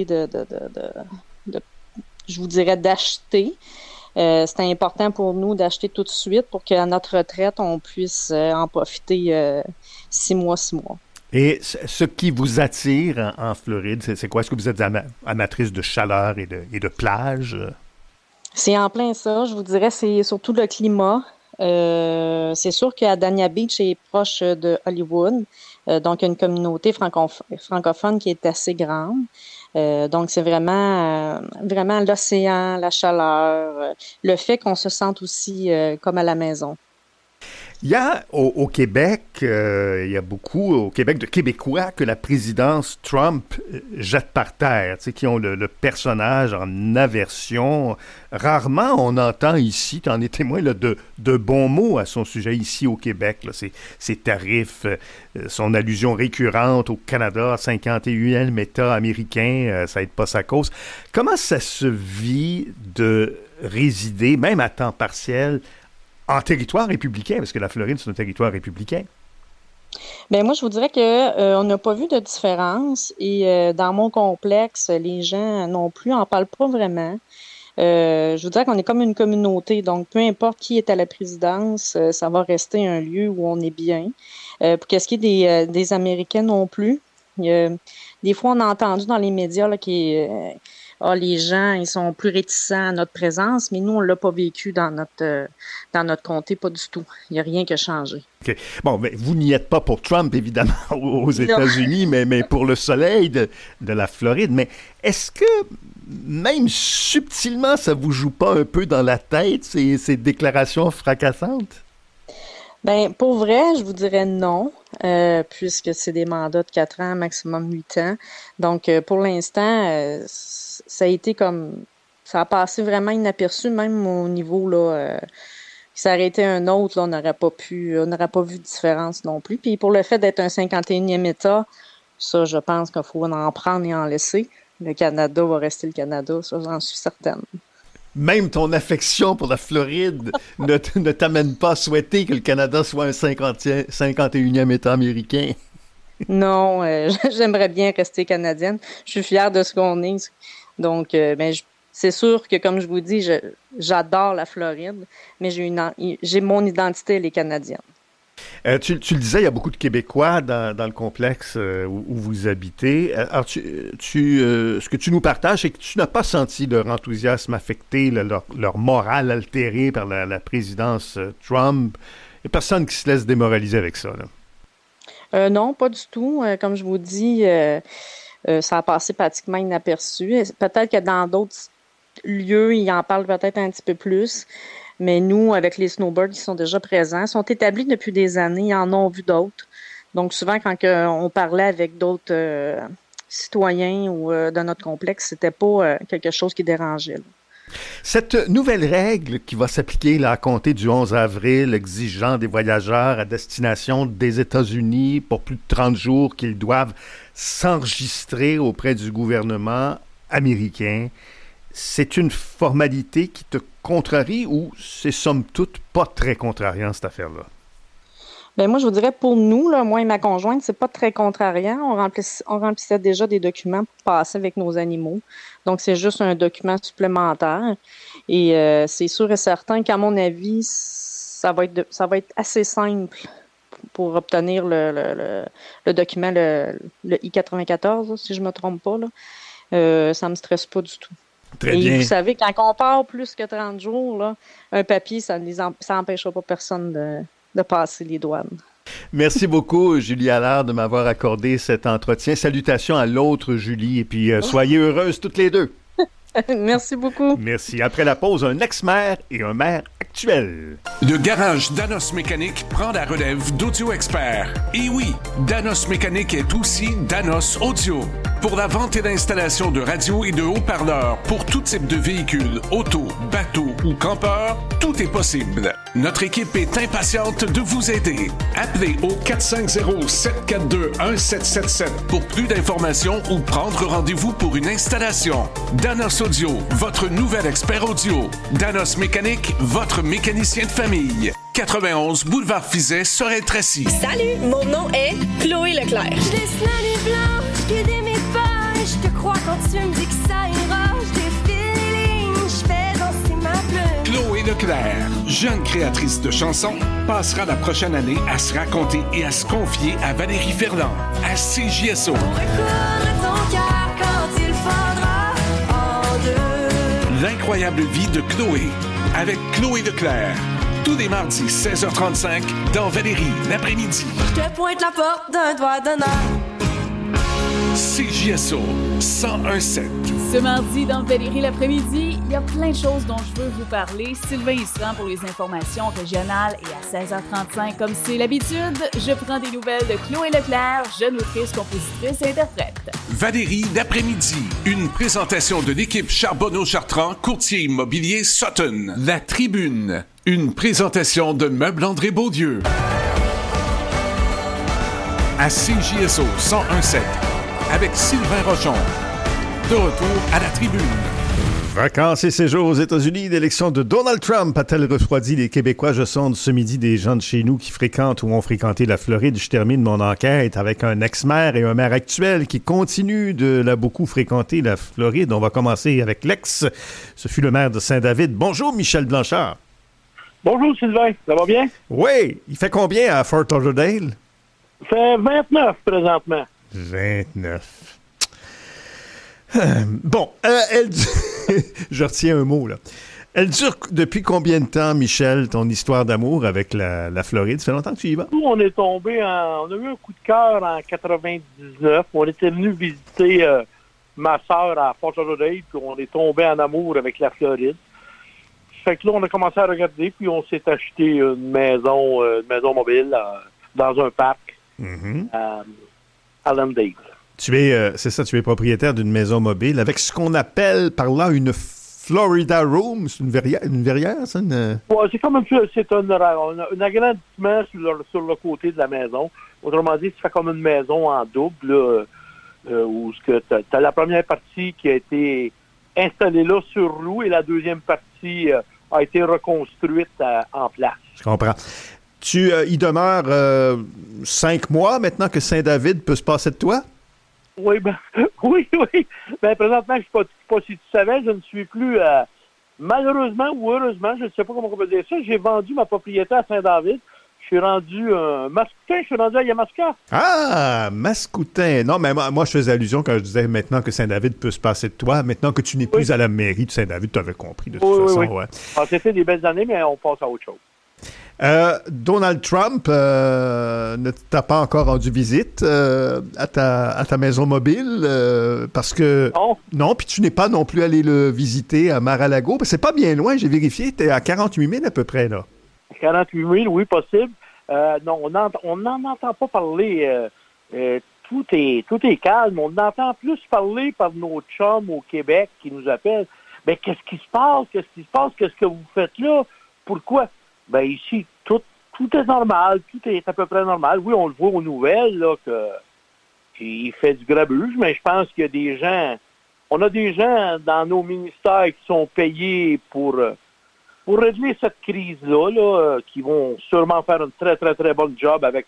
O: je vous dirais, d'acheter. C'était important pour nous d'acheter tout de suite pour qu'à notre retraite, on puisse en profiter 6 mois.
B: Et ce qui vous attire en Floride, c'est quoi? Est-ce que vous êtes amatrice de chaleur et de plage?
O: C'est en plein ça. Je vous dirais, c'est surtout le climat. C'est sûr qu'à Dania Beach est proche de Hollywood. Donc, il y a une communauté francophone qui est assez grande. Donc, c'est vraiment l'océan, la chaleur, le fait qu'on se sente aussi comme à la maison.
B: Il y a au Québec, il y a beaucoup au Québec de Québécois que la présidence Trump jette par terre, tu sais, qui ont le personnage en aversion. Rarement on entend ici, tu en es témoin, là, de bons mots à son sujet ici au Québec. Là, ses tarifs, son allusion récurrente au Canada, 51e État américain, ça aide pas sa cause. Comment ça se vit de résider, même à temps partiel, en territoire républicain, parce que la Floride, c'est un territoire républicain?
O: Ben moi, je vous dirais que on n'a pas vu de différence et dans mon complexe, les gens non plus en parlent pas vraiment. Je vous dirais qu'on est comme une communauté, donc peu importe qui est à la présidence, ça va rester un lieu où on est bien. Pour qu'est-ce qui est des Américains non plus, des fois on a entendu dans les médias là, les gens ils sont plus réticents à notre présence, mais nous on l'a pas vécu dans notre comté, pas du tout. Il n'y a rien qui a changé.
B: Okay. Bon, mais vous n'y êtes pas pour Trump, évidemment, aux États-Unis, mais pour le soleil de la Floride. Mais est-ce que, même subtilement, ça vous joue pas un peu dans la tête, ces déclarations fracassantes?
O: Ben, pour vrai, je vous dirais non, puisque c'est des mandats de 4 ans, maximum 8 ans. Donc, pour l'instant, ça a été ça a passé vraiment inaperçu, même au niveau, là, si ça aurait été un autre, là, on n'aurait pas vu de différence non plus. Puis pour le fait d'être un 51e État, ça, je pense qu'il faut en prendre et en laisser. Le Canada va rester le Canada, ça, j'en suis certaine.
B: Même ton affection pour la Floride ne t'amène pas à souhaiter que le Canada soit un 51e État américain.
O: Non, j'aimerais bien rester canadienne. Je suis fière de ce qu'on est. Donc, c'est sûr que, comme je vous dis, j'adore la Floride, mais j'ai mon identité, elle est canadienne.
B: Tu le disais, il y a beaucoup de Québécois dans le complexe où vous habitez. Alors, ce que tu nous partages, c'est que tu n'as pas senti leur enthousiasme affecté, leur morale altérée par la présidence Trump. Il n'y a personne qui se laisse démoraliser avec ça, là.
O: Non, pas du tout. Comme je vous dis, ça a passé pratiquement inaperçu. Peut-être que dans d'autres lieux, ils en parlent peut-être un petit peu plus. Mais nous, avec les snowbirds qui sont déjà présents, sont établis depuis des années, ils en ont vu d'autres. Donc souvent, quand on parlait avec d'autres citoyens ou de notre complexe, c'était pas quelque chose qui dérangeait. Là.
B: Cette nouvelle règle qui va s'appliquer là, à compter du 11 avril, exigeant des voyageurs à destination des États-Unis pour plus de 30 jours qu'ils doivent s'enregistrer auprès du gouvernement américain, c'est une formalité qui te contrarie ou c'est somme toute pas très contrariant cette affaire-là?
O: Ben moi, je vous dirais pour nous, là, moi et ma conjointe, c'est pas très contrariant. On remplissait déjà des documents pour passer avec nos animaux. Donc, c'est juste un document supplémentaire. Et c'est sûr et certain qu'à mon avis, ça va être assez simple pour obtenir le document, le I-94, si je me trompe pas. Là. Ça me stresse pas du tout.
B: Très bien.
O: Vous savez, quand on part plus que 30 jours, là, un papier, ça n'empêchera pas personne de passer les douanes.
B: Merci beaucoup, Julie Allard, de m'avoir accordé cet entretien. Salutations à l'autre Julie, et puis soyez heureuses toutes les deux.
O: Merci beaucoup.
B: Merci. Après la pause, un ex-maire et un maire actuel.
A: Le garage Danos Mécanique prend la relève d'Audio Expert. Et oui, Danos Mécanique est aussi Danos Audio. Pour la vente et l'installation de radios et de haut-parleurs pour tout type de véhicules, auto, bateau ou campeur, tout est possible. Notre équipe est impatiente de vous aider. Appelez au 450-742-1777 pour plus d'informations ou prendre rendez-vous pour une installation. Danos Audio, votre nouvel expert audio. Danos Mécanique, votre mécanicien de famille. 91 Boulevard Fizet, Sorel-Tracy.
P: Salut, mon nom est Chloé Leclerc. Je dessine la nuit blanche, guider mes pas, et je te crois quand tu me dis que ça ira. Je défile les lignes, je fais danser ma plume.
A: Chloé Leclerc, jeune créatrice de chansons, passera la prochaine année à se raconter et à se confier à Valérie Ferland, à CJSO.
P: Ton cœur quand il fondra en deux.
A: L'incroyable vie de Chloé, avec Chloé Leclerc. Tous les mardis, 16h35, dans Valérie, l'après-midi.
P: Je te pointe la porte d'un doigt d'honneur.
A: CJSO 101.7.
C: Ce mardi, dans Valérie l'après-midi, il y a plein de choses dont je veux vous parler. Sylvain Isran pour les informations régionales et à 16h35, comme c'est l'habitude, je prends des nouvelles de Chloé Leclerc, jeune autrice, compositrice et interprète.
A: Valérie l'après-midi, une présentation de l'équipe Charbonneau-Chartrand, courtier immobilier Sutton. La Tribune, une présentation de Meubles André Beaudieu. À CJSO 101.7, avec Sylvain Rochon. De retour à la Tribune.
B: Vacances et séjours aux États-Unis, l'élection de Donald Trump a-t-elle refroidi les Québécois? Je sonde ce midi des gens de chez nous qui fréquentent ou ont fréquenté la Floride. Je termine mon enquête avec un ex-maire et un maire actuel qui continue de la beaucoup fréquenter la Floride. On va commencer avec l'ex. Ce fut le maire de Saint-David. Bonjour, Michel Blanchard.
Q: Bonjour, Sylvain. Ça va bien?
B: Oui. Il fait combien à Fort Lauderdale?
Q: Il fait 29 présentement.
B: 29. Bon, je retiens un mot, là. Elle dure depuis combien de temps, Michel, ton histoire d'amour avec la Floride? Ça fait longtemps que tu y vas?
Q: Nous, on est tombé on a eu un coup de cœur en 99. On était venu visiter ma sœur à Fort Lauderdale, puis on est tombé en amour avec la Floride. Fait que là, on a commencé à regarder, puis on s'est acheté une maison mobile dans un parc à Landale.
B: Tu es propriétaire d'une maison mobile avec ce qu'on appelle par là une Florida Room. C'est une verrière, ça?
Q: Ouais, c'est comme c'est un agrandissement sur le côté de la maison. Autrement dit, ça fait comme une maison en double, là, où tu as la première partie qui a été installée là sur roue et la deuxième partie a été reconstruite en place.
B: Je comprends. Tu y demeures 5 mois maintenant que Saint-David peut se passer de toi?
Q: Oui. Ben, présentement, je ne sais pas si tu savais, je ne suis plus, malheureusement ou heureusement, je ne sais pas comment on peut dire ça, j'ai vendu ma propriété à Saint-David. Je suis rendu Mascoutin, je suis rendu à Yamaska.
B: Ah, Mascoutin. Non, mais moi, je faisais allusion quand je disais maintenant que Saint-David peut se passer de toi. Maintenant que tu n'es plus à la mairie de Saint-David, tu avais compris de toute façon.
Q: Oui.
B: Ouais.
Q: C'était des belles années, mais on passe à autre chose.
B: Donald Trump ne t'a pas encore rendu visite à ta maison mobile parce que... Non, puis tu n'es pas non plus allé le visiter à Mar-a-Lago. C'est pas bien loin, j'ai vérifié, tu es à 48 000 à peu près, là.
Q: 48 000, oui, possible. Non, on n'en entend pas parler. Tout est calme. On entend plus parler par nos chums au Québec qui nous appellent. Ben, qu'est-ce qui se passe? Qu'est-ce que vous faites là? Pourquoi? Ben, ici, tout est normal. Tout est à peu près normal. Oui, on le voit aux nouvelles, là, qu'il fait du grabuge, mais je pense qu'il y a des gens... On a des gens dans nos ministères qui sont payés pour régler cette crise-là, là, qui vont sûrement faire un très, très, très bon job avec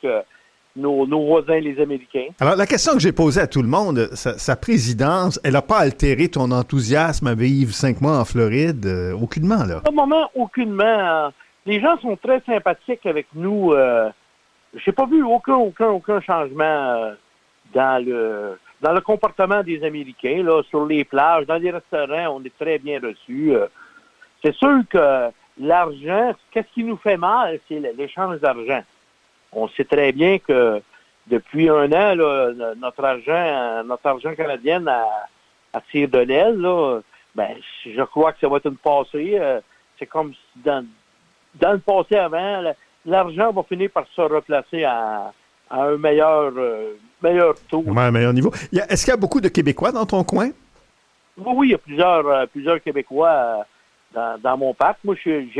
Q: nos voisins, les Américains.
B: Alors, la question que j'ai posée à tout le monde, sa présidence, elle n'a pas altéré ton enthousiasme à vivre 5 mois en Floride? Aucunement, là.
Q: Au moment, aucunement. Les gens sont très sympathiques avec nous. J'ai pas vu aucun changement dans le comportement des Américains, là, sur les plages, dans les restaurants, on est très bien reçus. C'est sûr que l'argent, qu'est-ce qui nous fait mal, c'est l'échange d'argent. On sait très bien que depuis un an, là, notre argent canadien à tire de l'aile, là, ben, je crois que ça va être une passée. C'est comme si dans le passé avant, l'argent va finir par se replacer à un meilleur taux.
B: Ouais, un meilleur niveau. Est-ce qu'il y a beaucoup de Québécois dans ton coin?
Q: Oui, il y a plusieurs Québécois dans mon parc. Moi,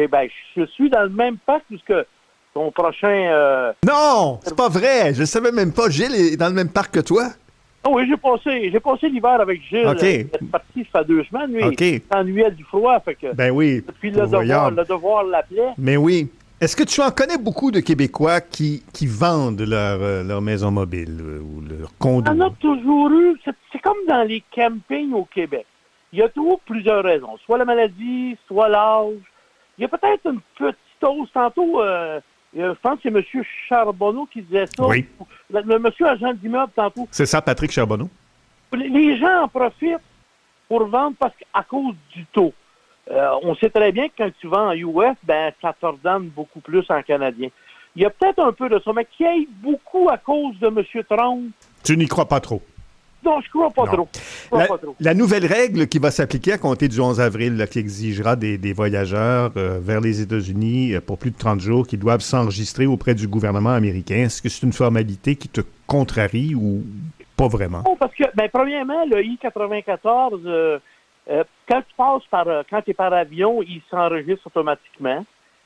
Q: je suis dans le même parc puisque ton prochain...
B: Non, c'est pas vrai. Je ne savais même pas. Gilles est dans le même parc que toi?
Q: Oh oui, j'ai passé l'hiver avec Gilles.
B: Okay.
Q: Il est parti, ça fait 2 semaines. Lui, il s'ennuyait du froid. Fait que,
B: ben oui.
Q: Depuis le devoir l'appelait.
B: Mais oui. Est-ce que tu en connais beaucoup de Québécois qui vendent leur maison mobile ou leur condo?
Q: On en a toujours eu. C'est comme dans les campings au Québec. Il y a toujours plusieurs raisons. Soit la maladie, soit l'âge. Il y a peut-être une petite hausse. Tantôt, je pense que c'est M. Charbonneau qui disait ça.
B: Oui.
Q: Le monsieur agent d'immeuble, tantôt.
B: C'est ça, Patrick Charbonneau.
Q: Les gens en profitent pour vendre à cause du taux. On sait très bien que quand tu vends en US, ben, ça t'ordonne beaucoup plus en canadien. Il y a peut-être un peu de ça, mais qui aille beaucoup à cause de M. Trump.
B: Tu n'y crois pas trop?
Q: Non, je ne crois pas trop.
B: La nouvelle règle qui va s'appliquer à compter du 11 avril, là, qui exigera des voyageurs vers les États-Unis pour plus de 30 jours qui doivent s'enregistrer auprès du gouvernement américain, est-ce que c'est une formalité qui te contrarie ou pas vraiment?
Q: Non, parce que, premièrement, le I-94, quand tu es par avion, il s'enregistre automatiquement.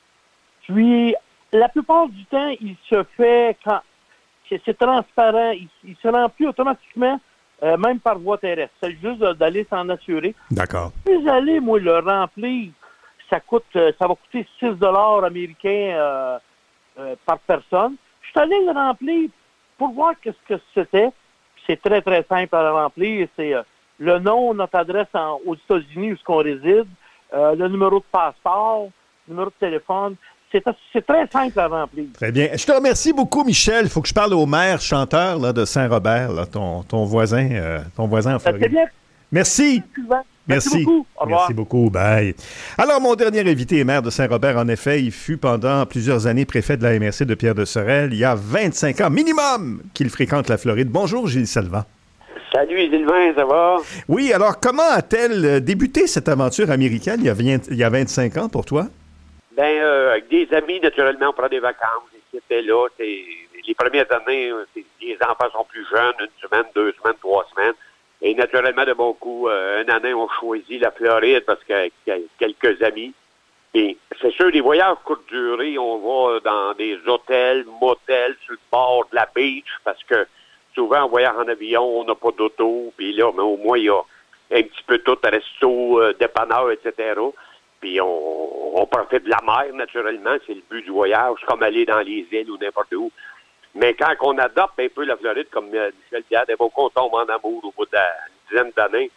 Q: Puis, la plupart du temps, il se fait quand c'est transparent. Il se remplit automatiquement même par voie terrestre. C'est juste d'aller s'en assurer.
B: D'accord.
Q: Puis aller, moi, le remplir, ça va coûter 6 $ américains par personne. Je suis allé le remplir pour voir qu'est-ce que c'était. C'est très, très simple à le remplir. C'est le nom, notre adresse aux États-Unis où on réside, le numéro de passeport, le numéro de téléphone. C'est très simple à remplir.
B: Très bien. Je te remercie beaucoup, Michel. Il faut que je parle au maire chanteur là, de Saint-Robert, là, ton voisin en Floride.
Q: C'est bien.
B: Merci.
Q: Merci beaucoup. Au revoir.
B: Merci beaucoup. Bye. Alors, mon dernier invité est maire de Saint-Robert. En effet, il fut pendant plusieurs années préfet de la MRC de Pierre de Sorel. Il y a 25 ans minimum qu'il fréquente la Floride. Bonjour, Gilles Salvant.
R: Salut, Sylvain, ça va?
B: Oui, alors comment a-t-elle débuté cette aventure américaine il y a 25 ans pour toi?
R: Ben, avec des amis, naturellement, on prend des vacances. C'était là. Les premières années, les enfants sont plus jeunes, 1 semaine, 2 semaines, 3 semaines. Et naturellement, de bon coup, une année, on choisit la Floride parce qu'il y a quelques amis. Et c'est sûr, les voyages courte durée, on va dans des hôtels, motels, sur le bord de la beach, parce que souvent, on voyage en avion, on n'a pas d'auto. Puis là, mais au moins, il y a un petit peu tout, resto, dépanneur, etc. Puis on profite de la mer, naturellement. C'est le but du voyage, comme aller dans les îles ou n'importe où. Mais quand on adopte un peu la Floride, comme Michel Diade, on tombe en amour au bout d'une dizaine d'années.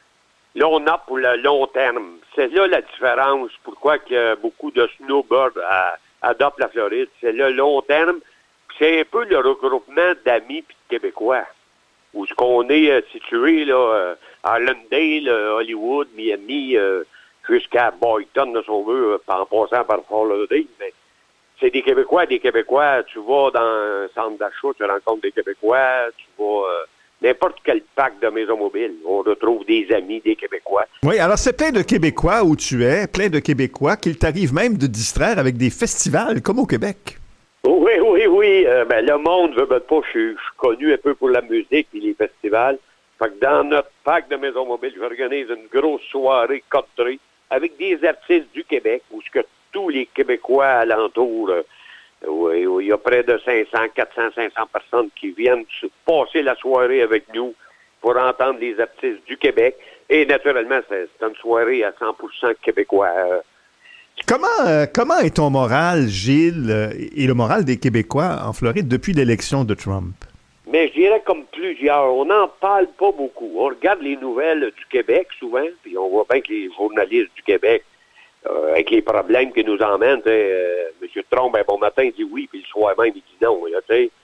R: Là, on a pour le long terme. C'est là la différence. Pourquoi que beaucoup de snowbirds adoptent la Floride. C'est le long terme. C'est un peu le regroupement d'amis puis de Québécois. Où ce qu'on est situé, là, à Lundale, Hollywood, Miami, jusqu'à Boynton, si on veut, en passant par Fort Lauderdale, mais c'est des Québécois. Tu vas dans un centre d'achat, tu rencontres des Québécois, tu vas n'importe quel parc de maison mobile, on retrouve des amis, des Québécois.
B: Oui, alors c'est plein de Québécois où tu es, plein de Québécois qu'il t'arrive même de distraire avec des festivals, comme au Québec.
R: Oui. Ben, le monde veut pas. Je suis connu un peu pour la musique et les festivals. Fait que dans notre parc de maison mobile, j'organise une grosse soirée country avec des artistes du Québec, où ce que tous les Québécois alentours, où il y a près de 500 personnes qui viennent passer la soirée avec nous pour entendre les artistes du Québec. Et naturellement, c'est une soirée à 100% québécois.
B: Comment est ton moral, Gilles, et le moral des Québécois en Floride depuis l'élection de Trump?
R: Mais je dirais comme plusieurs, on n'en parle pas beaucoup. On regarde les nouvelles du Québec souvent, puis on voit bien que les journalistes du Québec, avec les problèmes qu'ils nous emmènent, M. Trump, un bon matin, il dit oui, puis le soir même, il dit non. Là,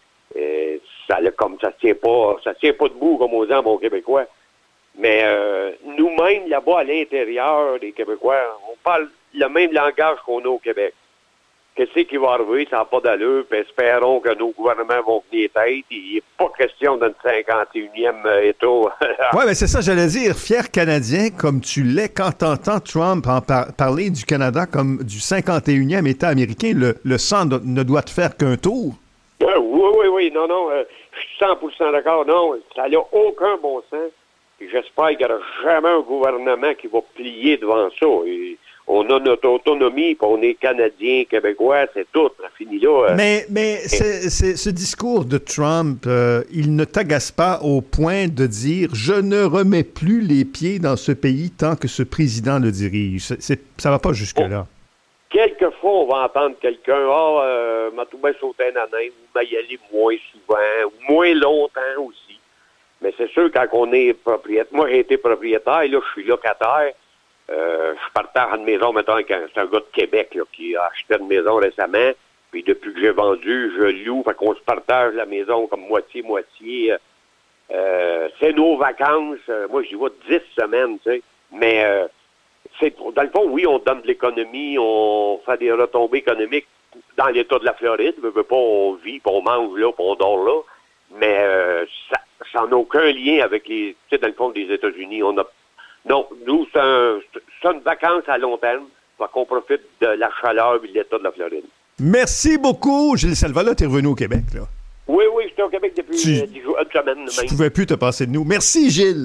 R: ça tient pas debout, comme on dit en bon québécois. Mais nous-mêmes, là-bas, à l'intérieur des Québécois, on parle le même langage qu'on a au Québec. Qu'est-ce qui va arriver? Ça n'a pas d'allure, puis espérons que nos gouvernements vont venir tête. Il n'est pas question d'un 51e État.
B: Oui, mais c'est ça, j'allais dire. Fier Canadien, comme tu l'es, quand t'entends Trump parler du Canada comme du 51e État américain, le sang ne doit te faire qu'un tour.
R: Oui. Non, je suis 100% d'accord. Non, ça n'a aucun bon sens. Et j'espère qu'il n'y aura jamais un gouvernement qui va plier devant ça. Et on a notre autonomie, puis on est Canadiens, Québécois, c'est tout, ça finit là.
B: Mais ce discours de Trump, il ne t'agace pas au point de dire « Je ne remets plus les pieds dans ce pays tant que ce président le dirige ». Ça va pas jusque-là.
R: Quelquefois, on va entendre quelqu'un « m'a tout bien sauté un année » ou « m'a y aller moins souvent » ou moins longtemps aussi. Mais c'est sûr, quand on est propriétaire, moi j'ai été propriétaire, là je suis locataire. Je partage une maison, mettons, c'est un gars de Québec là, qui a acheté une maison récemment. Puis depuis que j'ai vendu, je loue. Fait qu'on se partage la maison comme moitié-moitié. C'est nos vacances. Moi, j'y vais 10 semaines, tu sais. Mais dans le fond, oui, on donne de l'économie, on fait des retombées économiques dans l'État de la Floride. On vit, puis on mange là, puis on dort là. Mais ça n'a aucun lien avec les, tu sais, dans le fond des États-Unis. Non, nous, c'est une vacance à long terme. Fait qu'on profite de la chaleur et de l'État de la Floride.
B: Merci beaucoup, Gilles Salva. T'es revenu au Québec, là.
R: Oui, j'étais au Québec depuis 10 jours, une semaine.
B: Tu ne pouvais plus te passer de nous. Merci, Gilles.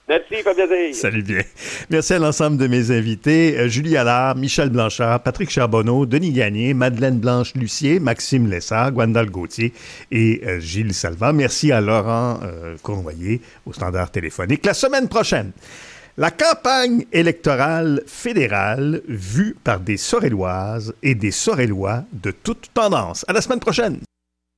R: Merci, fait plaisir.
B: Salut bien. Merci à l'ensemble de mes invités. Julie Allard, Michel Blanchard, Patrick Charbonneau, Denis Gagné, Madeleine Blanche-Lucier, Maxime Lessard, Gwendal Gauthier et Gilles Salva. Merci à Laurent Cournoyer au standard téléphonique. La semaine prochaine, la campagne électorale fédérale vue par des Sorelloises et des Sorellois de toute tendance. À la semaine prochaine.